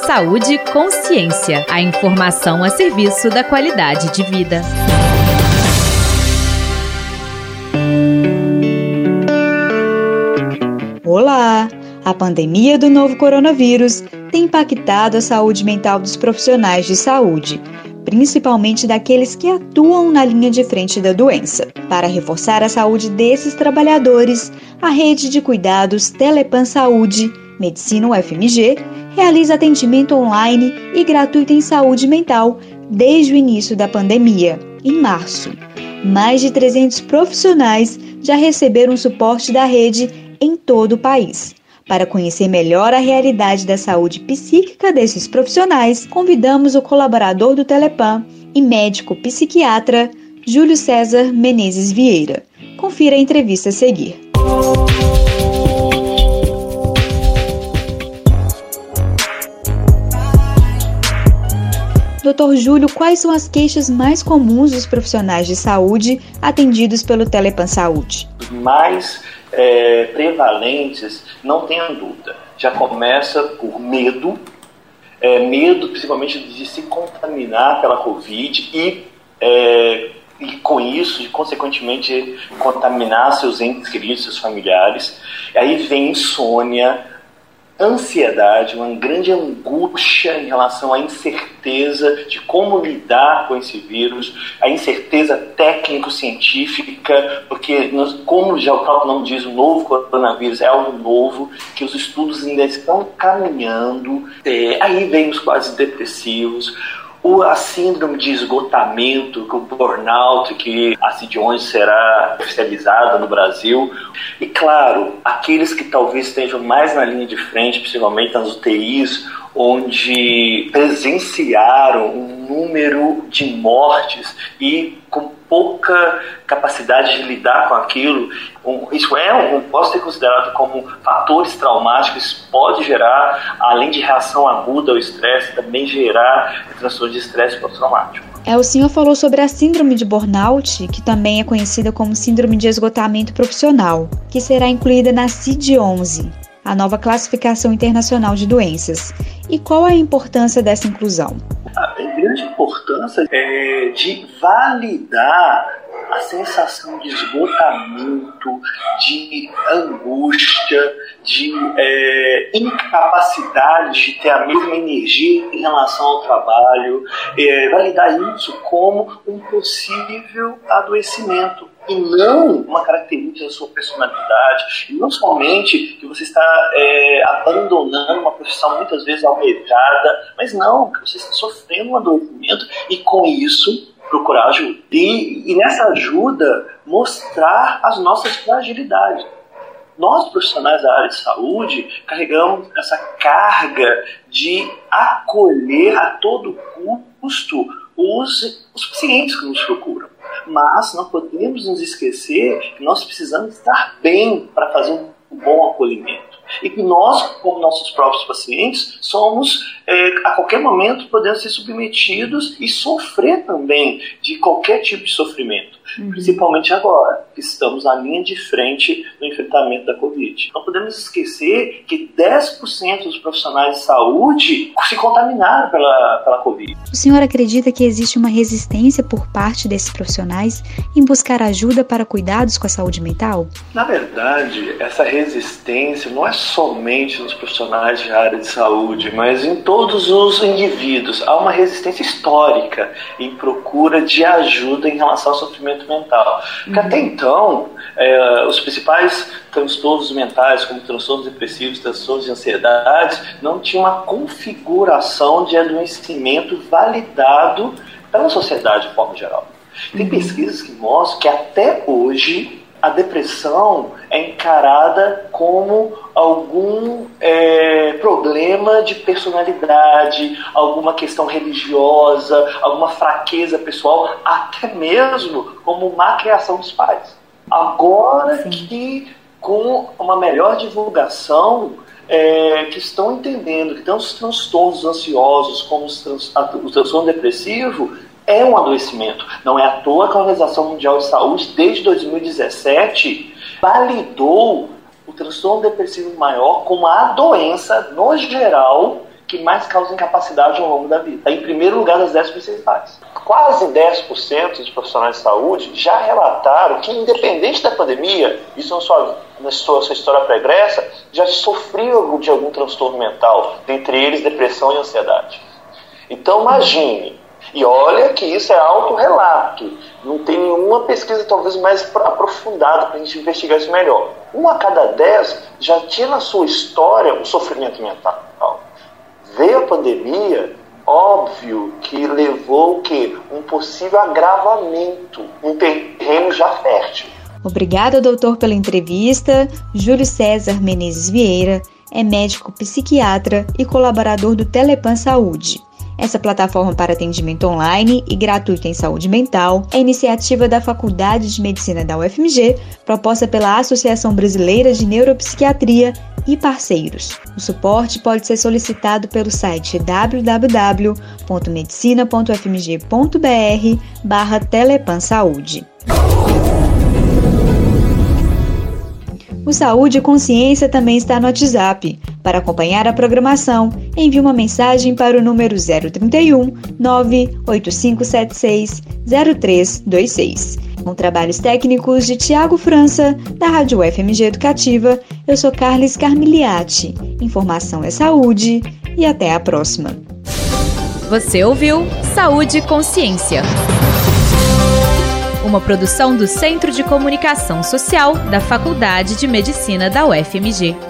Saúde e Consciência. A informação a serviço da qualidade de vida. Olá! A pandemia do novo coronavírus tem impactado a saúde mental dos profissionais de saúde, principalmente daqueles que atuam na linha de frente da doença. Para reforçar a saúde desses trabalhadores, a Rede de Cuidados Telepan Saúde, Medicina UFMG, realiza atendimento online e gratuito em saúde mental desde o início da pandemia, em março. Mais de 300 profissionais já receberam suporte da rede em todo o país. Para conhecer melhor a realidade da saúde psíquica desses profissionais, convidamos o colaborador do Telepan e médico psiquiatra Júlio César Menezes Vieira. Confira a entrevista a seguir. Dr. Júlio, quais são as queixas mais comuns dos profissionais de saúde atendidos pelo Telepan Saúde? Mais prevalentes, não tenha dúvida, já começa por medo, medo principalmente de se contaminar pela Covid e com isso, consequentemente, contaminar seus entes queridos, seus familiares. E aí vem insônia, ansiedade, uma grande angústia em relação à incerteza de como lidar com esse vírus, a incerteza técnico-científica, porque como já o próprio nome diz, o novo coronavírus é algo novo, que os estudos ainda estão caminhando, aí vem os quadros depressivos, a síndrome de esgotamento, o burnout, que a CID-11 será oficializada no Brasil. E, claro, aqueles que talvez estejam mais na linha de frente, principalmente nas UTIs, onde presenciaram um número de mortes e com pouca capacidade de lidar com aquilo. Isso pode ser considerado como fatores traumáticos, pode gerar, além de reação aguda ao estresse, também gerar transtorno de estresse pós-traumático. O senhor falou sobre a síndrome de burnout, que também é conhecida como síndrome de esgotamento profissional, que será incluída na CID-11, a nova classificação internacional de doenças. E qual é a importância dessa inclusão? A grande importância é de validar a sensação de esgotamento, de angústia, de incapacidade de ter a mesma energia em relação ao trabalho, validar isso como um possível adoecimento e não uma característica da sua personalidade, e não somente que você está abandonando uma profissão muitas vezes almejada, mas não, que você está sofrendo um adoecimento e com isso procurar ajuda. E nessa ajuda mostrar as nossas fragilidades. Nós, profissionais da área de saúde, carregamos essa carga de acolher a todo custo os pacientes que nos procuram. Mas não podemos nos esquecer que nós precisamos estar bem para fazer um bom acolhimento. E que nós, como nossos próprios pacientes, somos, a qualquer momento, podemos ser submetidos e sofrer também de qualquer tipo de sofrimento. Principalmente agora, que estamos na linha de frente no enfrentamento da Covid. Não podemos esquecer que 10% dos profissionais de saúde se contaminaram pela Covid. O senhor acredita que existe uma resistência por parte desses profissionais em buscar ajuda para cuidados com a saúde mental? Na verdade, essa resistência não é somente nos profissionais de área de saúde, mas em todos os indivíduos. Há uma resistência histórica em procura de ajuda em relação ao sofrimento mental. Porque até então, os principais transtornos mentais, como transtornos depressivos, transtornos de ansiedade, não tinham uma configuração de adoecimento validado pela sociedade de forma geral. Tem pesquisas que mostram que até hoje a depressão é encarada como algum problema de personalidade, alguma questão religiosa, alguma fraqueza pessoal, até mesmo como má criação dos pais. Agora que com uma melhor divulgação, que estão entendendo que tanto os transtornos ansiosos como o transtorno depressivo é um adoecimento. Não é à toa que a Organização Mundial de Saúde, desde 2017, validou o transtorno depressivo maior como a doença, no geral, que mais causam incapacidade ao longo da vida. Está em primeiro lugar das 10 principais. Quase 10% dos profissionais de saúde já relataram que, independente da pandemia, isso na sua história pregressa, já sofriam de algum transtorno mental, dentre eles depressão e ansiedade. Então imagine, e olha que isso é autorrelato, não tem nenhuma pesquisa talvez mais aprofundada para a gente investigar isso melhor. 1 a cada 10 já tinha na sua história um sofrimento mental. Veio a pandemia, óbvio que levou um possível agravamento, um terreno já fértil. Obrigada, doutor, pela entrevista. Júlio César Menezes Vieira é médico psiquiatra e colaborador do Telepan Saúde. Essa plataforma para atendimento online e gratuito em saúde mental é iniciativa da Faculdade de Medicina da UFMG, proposta pela Associação Brasileira de Neuropsiquiatria e parceiros. O suporte pode ser solicitado pelo site www.medicina.fmg.br/Telepan Saúde. O Saúde e Consciência também está no WhatsApp. Para acompanhar a programação, envie uma mensagem para o número 031 98576 0326. Com trabalhos técnicos de Tiago França, da Rádio UFMG Educativa, eu sou Carles Carmiliati. Informação é saúde e até a próxima. Você ouviu Saúde e Consciência, uma produção do Centro de Comunicação Social da Faculdade de Medicina da UFMG.